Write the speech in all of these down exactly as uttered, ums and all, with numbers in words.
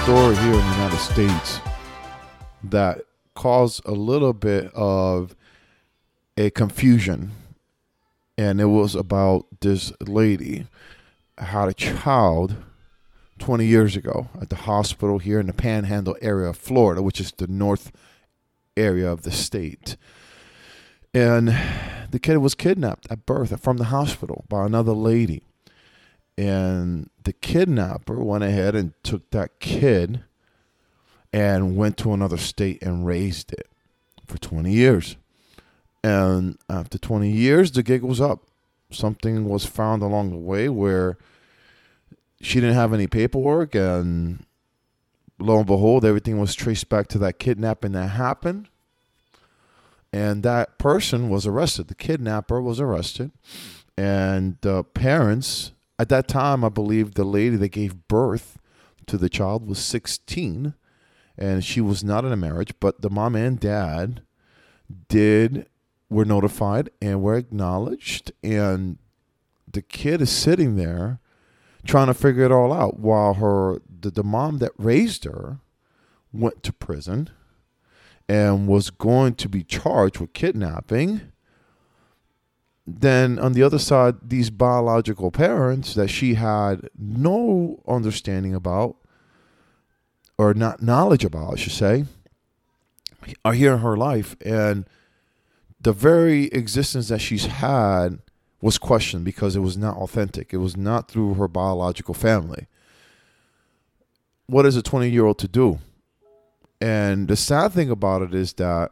story here in the United States that caused a little bit of a confusion. And it was about this lady had a child twenty years ago at the hospital here in the Panhandle area of Florida, which is the north area of the state. And the kid was kidnapped at birth from the hospital by another lady. And the kidnapper went ahead and took that kid and went to another state and raised it for twenty years. And after twenty years, the gig was up. Something was found along the way where she didn't have any paperwork, and lo and behold, everything was traced back to that kidnapping that happened. And that person was arrested. The kidnapper was arrested. And the parents, at that time, I believe the lady that gave birth to the child was sixteen. And she was not in a marriage, but the mom and dad did were notified and were acknowledged. And the kid is sitting there trying to figure it all out while her the, the mom that raised her went to prison and was going to be charged with kidnapping. Then on the other side, these biological parents that she had no understanding about, or not knowledge about, I should say, are here in her life. And the very existence that she's had was questioned because it was not authentic. It was not through her biological family. What is a twenty-year-old to do? And the sad thing about it is that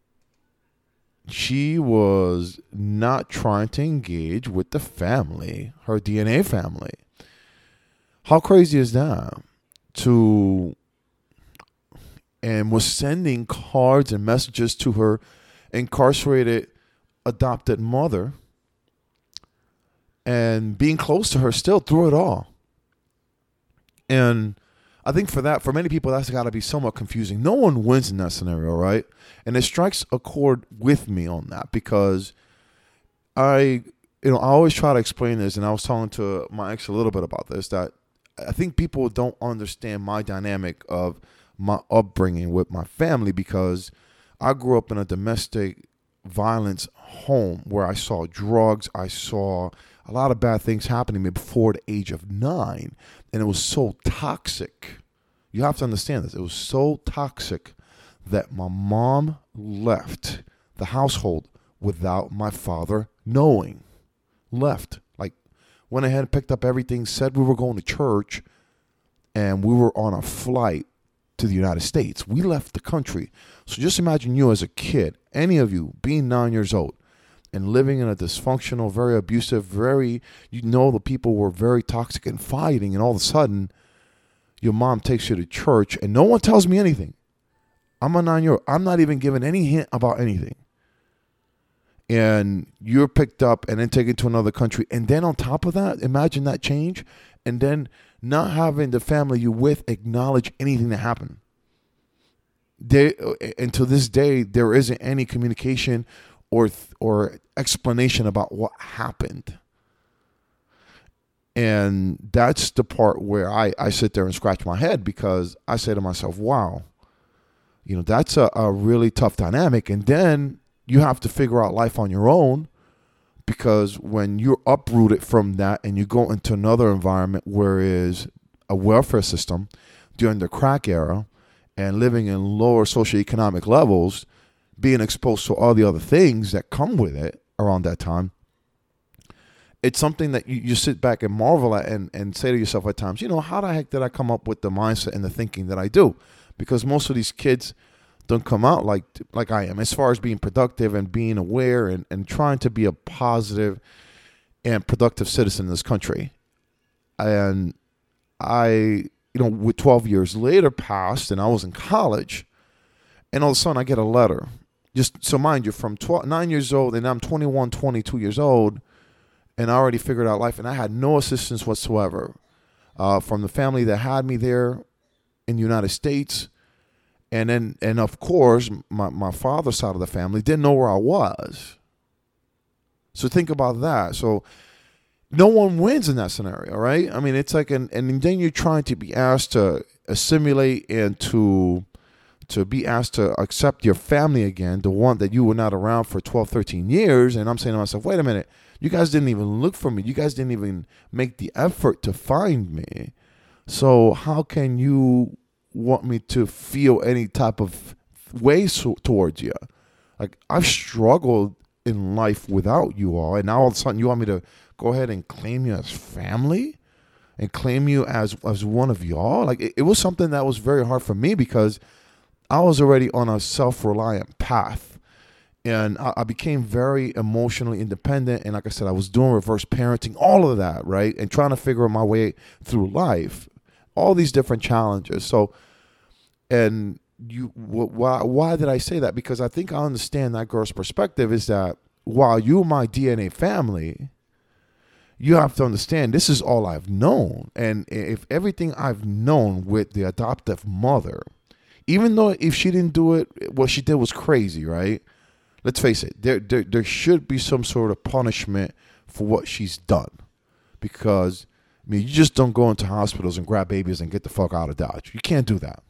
she was not trying to engage with the family, her D N A family. How crazy is that? To and was sending cards and messages to her incarcerated adopted mother and being close to her still through it all. And I think for that, for many people, that's got to be somewhat confusing. No one wins in that scenario, right? And it strikes a chord with me on that because I, you know, I always try to explain this, and I was talking to my ex a little bit about this, that I think people don't understand my dynamic of my upbringing with my family because I grew up in a domestic violence home where I saw drugs, I saw a lot of bad things happening to me before the age of nine. And it was so toxic. You have to understand this. It was so toxic that my mom left the household without my father knowing. Left. Like, went ahead and picked up everything, said we were going to church, and we were on a flight to the United States. We left the country. So just imagine you as a kid, any of you being nine years old, and living in a dysfunctional, very abusive, very, you know, the people were very toxic and fighting, and all of a sudden, your mom takes you to church, and no one tells me anything. I'm a nine-year-old. I'm not even given any hint about anything. And you're picked up and then taken to another country. And then on top of that, imagine that change, and then not having the family you with acknowledge anything that happened. They, and to this day, there isn't any communication or or explanation about what happened. And that's the part where I, I sit there and scratch my head because I say to myself, wow, you know, that's a, a really tough dynamic. And then you have to figure out life on your own because when you're uprooted from that and you go into another environment where is a welfare system during the crack era and living in lower socioeconomic levels, being exposed to all the other things that come with it around that time, it's something that you, you sit back and marvel at and, and say to yourself at times, you know, how the heck did I come up with the mindset and the thinking that I do? Because most of these kids don't come out like like I am as far as being productive and being aware and, and trying to be a positive and productive citizen in this country. And I, you know, with twelve years later passed and I was in college, and all of a sudden I get a letter. Just so mind you, from twelve, nine years old and I'm twenty-one, twenty-two years old, and I already figured out life, and I had no assistance whatsoever uh, from the family that had me there in the United States. And then, and of course, my, my father's side of the family didn't know where I was. So think about that. So no one wins in that scenario, right? I mean, it's like, an, and then you're trying to be asked to assimilate and to to be asked to accept your family again, the one that you were not around for twelve, thirteen years. And I'm saying to myself, wait a minute, you guys didn't even look for me. You guys didn't even make the effort to find me. So how can you want me to feel any type of way so, towards you? Like, I've struggled in life without you all, and now all of a sudden you want me to go ahead and claim you as family and claim you as as one of y'all? Like, it, it was something that was very hard for me because I was already on a self-reliant path, and I, I became very emotionally independent. And like I said, I was doing reverse parenting, all of that, right? And trying to figure my way through life, all these different challenges. So, and you, why, why did I say that? Because I think I understand that girl's perspective is that while you're my D N A family, you have to understand this is all I've known. And if everything I've known with the adoptive mother, even though if she didn't do it, what she did was crazy, right? Let's face it, there, there, there should be some sort of punishment for what she's done. Because, I mean, you just don't go into hospitals and grab babies and get the fuck out of Dodge. You can't do that.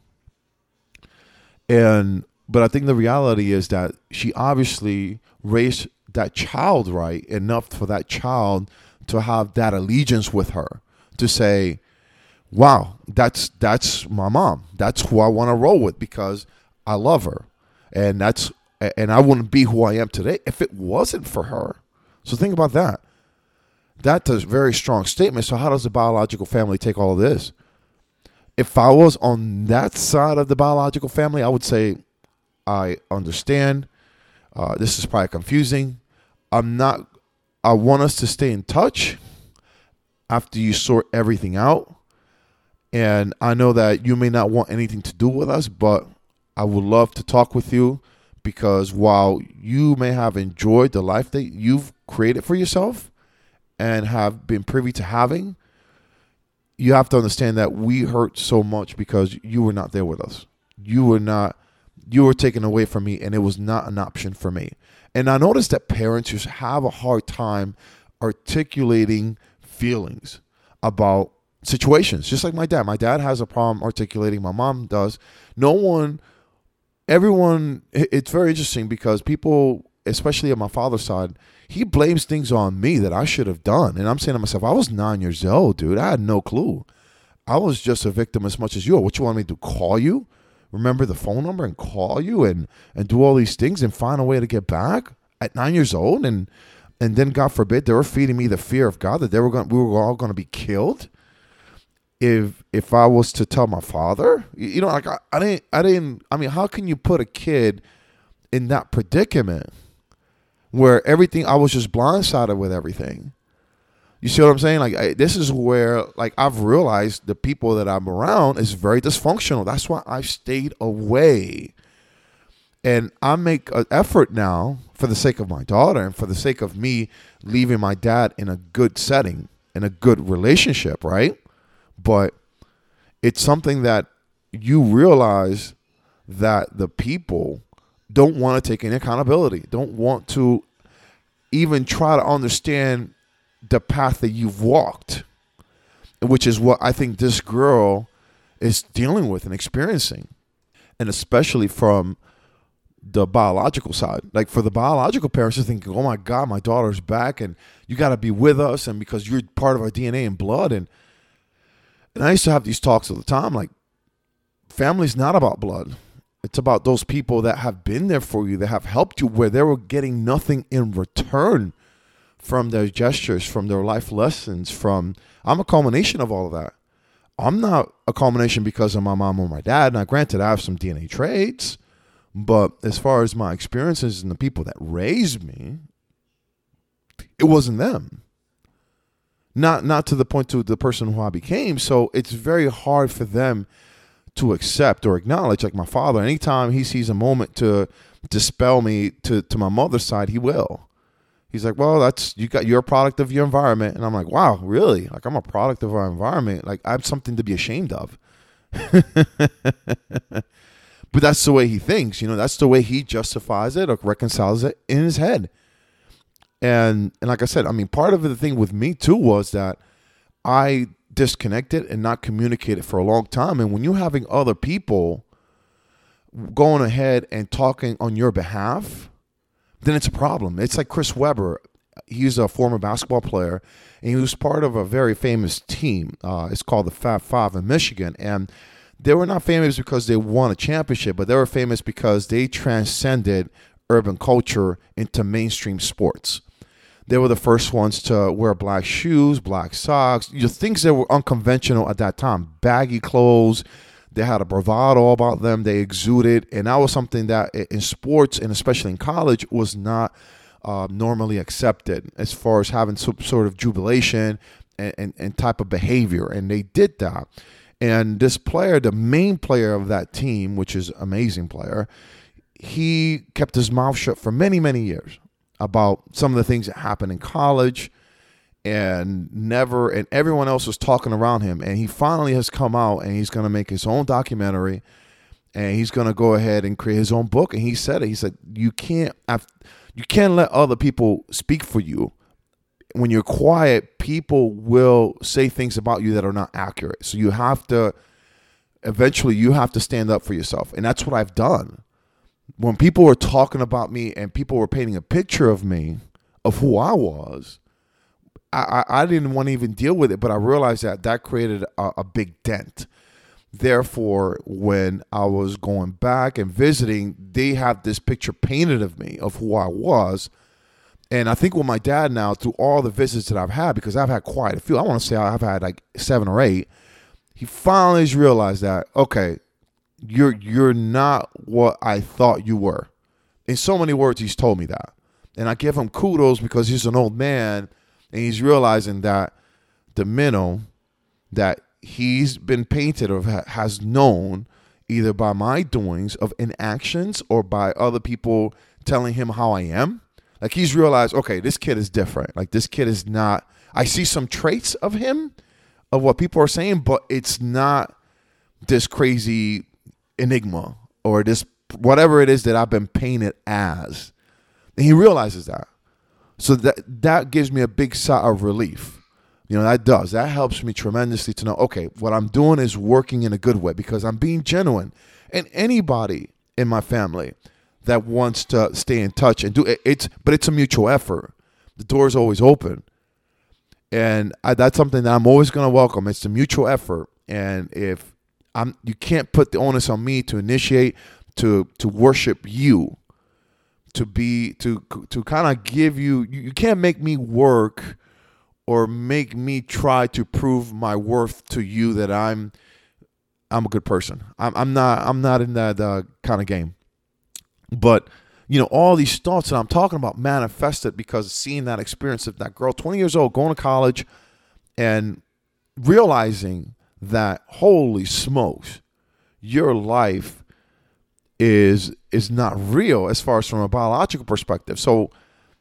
And, but I think the reality is that she obviously raised that child right enough for that child to have that allegiance with her, to say, wow, that's that's my mom. That's who I want to roll with because I love her. And that's and I wouldn't be who I am today if it wasn't for her. So think about that. That's a very strong statement. So how does the biological family take all of this? If I was on that side of the biological family, I would say, I understand. Uh, this is probably confusing. I'm not, I want us to stay in touch after you sort everything out. And I know that you may not want anything to do with us, but I would love to talk with you because while you may have enjoyed the life that you've created for yourself and have been privy to having, you have to understand that we hurt so much because you were not there with us. You were not, you were taken away from me, and it was not an option for me. And I noticed that parents just have a hard time articulating feelings about situations, just like my dad. My dad has a problem articulating. My mom does. No one, everyone, it's very interesting because people, especially on my father's side, he blames things on me that I should have done. And I'm saying to myself, I was nine years old, dude. I had no clue. I was just a victim as much as you are. What you want me to do, call you? Remember the phone number and call you and, and do all these things and find a way to get back at nine years old? And and then, God forbid, they were feeding me the fear of God that they were going, we were all going to be killed. If if I was to tell my father, you know, like I, I didn't, I didn't, I mean, how can you put a kid in that predicament where everything, I was just blindsided with everything? You see what I'm saying? Like, I, this is where, like, I've realized the people that I'm around is very dysfunctional. That's why I've stayed away. And I make an effort now for the sake of my daughter and for the sake of me leaving my dad in a good setting, in a good relationship, right? But it's something that you realize that the people don't want to take any accountability, don't want to even try to understand the path that you've walked, which is what I think this girl is dealing with and experiencing. And especially from the biological side, like for the biological parents are thinking, oh my God, my daughter's back and you got to be with us. And because you're part of our D N A and blood. And, and I used to have these talks all the time, like family's not about blood. It's about those people that have been there for you, that have helped you where they were getting nothing in return from their gestures, from their life lessons, from, I'm a culmination of all of that. I'm not a culmination because of my mom or my dad. Now, granted, I have some D N A traits, but as far as my experiences and the people that raised me, it wasn't them. Not, not to the point to the person who I became. So it's very hard for them to accept or acknowledge. Like my father, anytime he sees a moment to dispel me to, to my mother's side, he will. He's like, well, that's, you got, you're a product of your environment. And I'm like, wow, really? Like I'm a product of our environment. Like I have something to be ashamed of. But that's the way he thinks, you know, that's the way he justifies it or reconciles it in his head. And and like I said, I mean, part of the thing with me too was that I disconnected and not communicated for a long time. And when you're having other people going ahead and talking on your behalf, then it's a problem. It's like Chris Webber. He's a former basketball player, and he was part of a very famous team. Uh, it's called the Fab Five in Michigan. And they were not famous because they won a championship, but they were famous because they transcended urban culture into mainstream sports. They were the first ones to wear black shoes, black socks, you know, things that were unconventional at that time. Baggy clothes. They had a bravado about them. They exuded. And that was something that in sports, and especially in college, was not uh, normally accepted as far as having some sort of jubilation and, and, and type of behavior. And they did that. And this player, the main player of that team, which is an amazing player, he kept his mouth shut for many, many years about some of the things that happened in college, and never, and everyone else was talking around him. And he finally has come out, and he's going to make his own documentary, and he's going to go ahead and create his own book. And he said it. He said, you can't, you can't let other people speak for you. When you're quiet, people will say things about you that are not accurate. So you have to, eventually you have to stand up for yourself. And that's what I've done. When people were talking about me and people were painting a picture of me, of who I was, I, I, I didn't want to even deal with it, but I realized that that created a, a big dent. Therefore, when I was going back and visiting, they had this picture painted of me, of who I was. And I think with my dad now, through all the visits that I've had, because I've had quite a few, I want to say I've had like seven or eight, he finally has realized that, okay, You're you're not what I thought you were. In so many words, he's told me that. And I give him kudos because he's an old man, and he's realizing that the minnow that he's been painted or has known, either by my doings of inactions or by other people telling him how I am, like he's realized, okay, this kid is different. Like this kid is not, I see some traits of him, of what people are saying, but it's not this crazy enigma or this whatever it is that I've been painted as. And he realizes that. So that that gives me a big sigh of relief. You know, that does. That helps me tremendously to know, okay, what I'm doing is working in a good way because I'm being genuine. And anybody in my family that wants to stay in touch and do it, it's but it's a mutual effort. The door is always open. And I, that's something that I'm always going to welcome. It's a mutual effort. And if I'm, you can't put the onus on me to initiate, to to worship you, to be to to kind of give you. You can't make me work or make me try to prove my worth to you that I'm I'm a good person. I'm I'm not I'm not in that uh, kind of game. But you know, all these thoughts that I'm talking about manifested because of seeing that experience of that girl, twenty years old, going to college, and realizing that, holy smokes, your life is is not real as far as from a biological perspective. So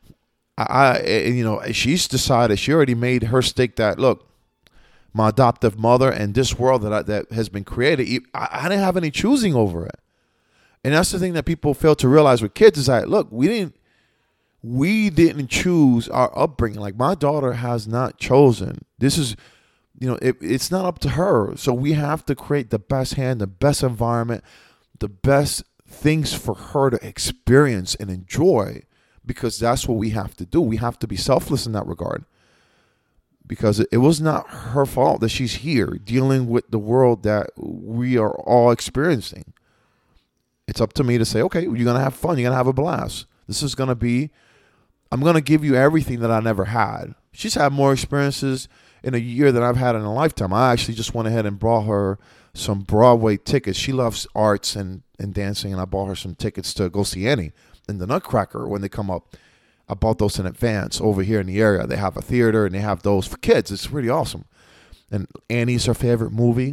I, I you know, she's decided, she already made her stake that, look, my adoptive mother and this world that I, that has been created, I, I didn't have any choosing over it. And that's the thing that people fail to realize with kids is that, look, we didn't we didn't choose our upbringing. Like my daughter has not chosen. This is, you know, it, it's not up to her. So we have to create the best hand, the best environment, the best things for her to experience and enjoy, because that's what we have to do. We have to be selfless in that regard, because it, it was not her fault that she's here dealing with the world that we are all experiencing. It's up to me to say, okay, you're going to have fun. You're going to have a blast. This is going to be, I'm going to give you everything that I never had. She's had more experiences in a year than I've had in a lifetime. I actually just went ahead and brought her some Broadway tickets. She loves arts and, and dancing, and I bought her some tickets to go see Annie and the Nutcracker when they come up. I bought those in advance over here in the area. They have a theater, and they have those for kids. It's really awesome. And Annie's her favorite movie.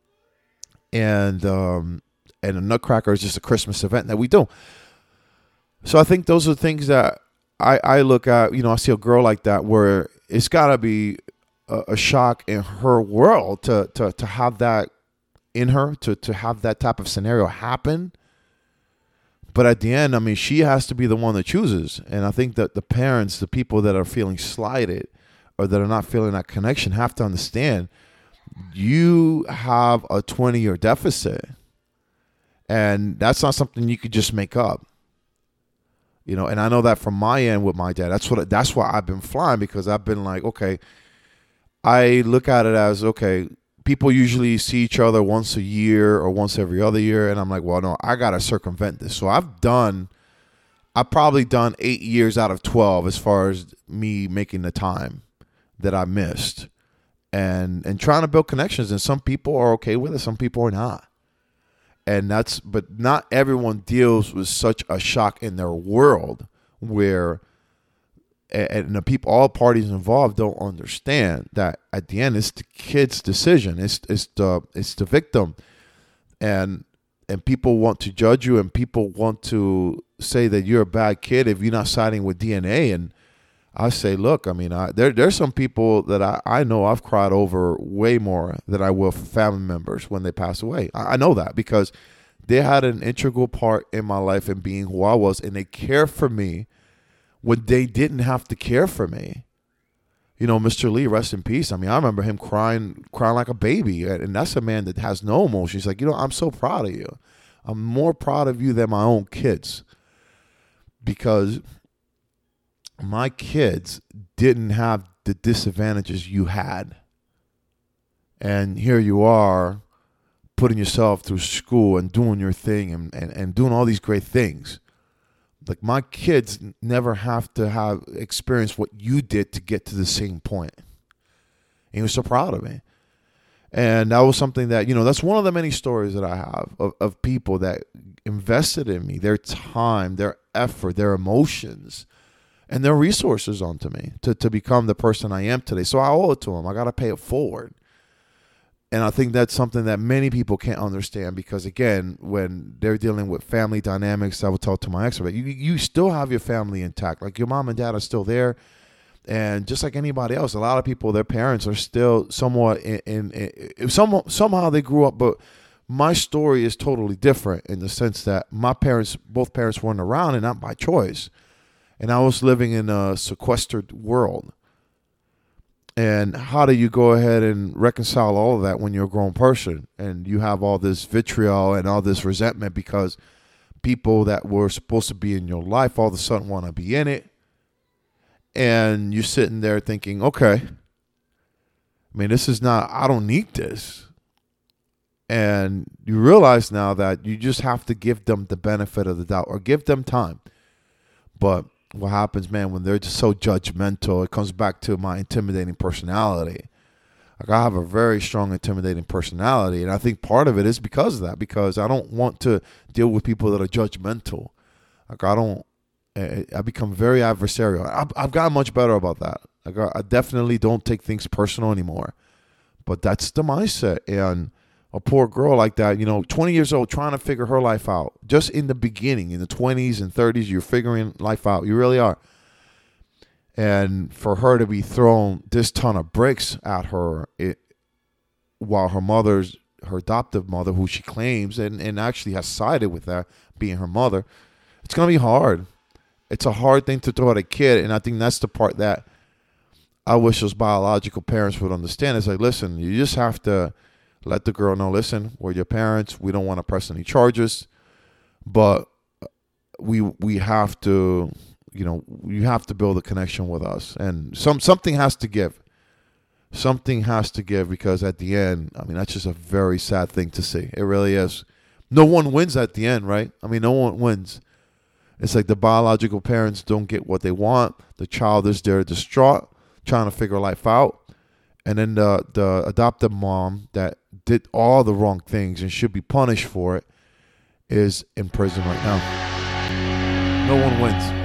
And um, and the Nutcracker is just a Christmas event that we do. So I think those are things that I, I look at. You know, I see a girl like that where it's got to be a, a shock in her world to, to, to have that in her, to, to have that type of scenario happen. But at the end, I mean, she has to be the one that chooses. And I think that the parents, the people that are feeling slighted or that are not feeling that connection, have to understand you have a twenty-year deficit. And that's not something you could just make up. You know, and I know that from my end with my dad. That's what that's why I've been flying, because I've been like, okay, I look at it as, okay, people usually see each other once a year or once every other year. And I'm like, well, no, I got to circumvent this. So I've done, I've probably done eight years out of twelve as far as me making the time that I missed and, and trying to build connections. And some people are okay with it. Some people are not. And that's, but not everyone deals with such a shock in their world where, and the people, all parties involved don't understand that at the end, it's the kid's decision. It's, it's the, it's the victim. And, and people want to judge you, and people want to say that you're a bad kid if you're not siding with D N A. And I say, look, I mean, I, there there's some people that I, I know I've cried over way more than I will for family members when they pass away. I, I know that because they had an integral part in my life in being who I was, and they care for me when they didn't have to care for me. You know, Mister Lee, rest in peace. I mean, I remember him crying, crying like a baby, and that's a man that has no emotion. He's like, you know, I'm so proud of you. I'm more proud of you than my own kids, because my kids didn't have the disadvantages you had. And here you are putting yourself through school and doing your thing and, and, and doing all these great things. Like, my kids never have to have experienced what you did to get to the same point. And he was so proud of me. And that was something that, you know, that's one of the many stories that I have of, of people that invested in me, their time, their effort, their emotions, and their resources onto me to, to become the person I am today. So I owe it to them. I got to pay it forward. And I think that's something that many people can't understand, because, again, when they're dealing with family dynamics, I would talk to my expert, you, you still have your family intact. Like, your mom and dad are still there. And just like anybody else, a lot of people, their parents are still somewhat in, in, in some, somehow they grew up. But my story is totally different in the sense that my parents, both parents weren't around, and not by choice. And I was living in a sequestered world. And how do you go ahead and reconcile all of that when you're a grown person and you have all this vitriol and all this resentment because people that were supposed to be in your life all of a sudden want to be in it? And you're sitting there thinking, okay, I mean, this is not, I don't need this. And you realize now that you just have to give them the benefit of the doubt or give them time. But what happens, man, when they're just so judgmental, it comes back to my intimidating personality. Like, I have a very strong intimidating personality, and I think part of it is because of that, because I don't want to deal with people that are judgmental. Like, I don't, I become very adversarial. I've, I've gotten much better about that. Like, I definitely don't take things personal anymore, but that's the mindset. And a poor girl like that, you know, twenty years old, trying to figure her life out. Just in the beginning, in the twenties and thirties, you're figuring life out. You really are. And for her to be thrown this ton of bricks at her, it, while her mother's, her adoptive mother, who she claims and, and actually has sided with that, being her mother, it's going to be hard. It's a hard thing to throw at a kid. And I think that's the part that I wish those biological parents would understand. It's like, listen, you just have to let the girl know, listen, we're your parents. We don't want to press any charges, but we we have to, you know, you have to build a connection with us. And some something has to give. Something has to give, because at the end, I mean, that's just a very sad thing to see. It really is. No one wins at the end, right? I mean, no one wins. It's like the biological parents don't get what they want. The child is there distraught, trying to figure life out. And then the, the adoptive mom that did all the wrong things and should be punished for it is in prison right now. No one wins.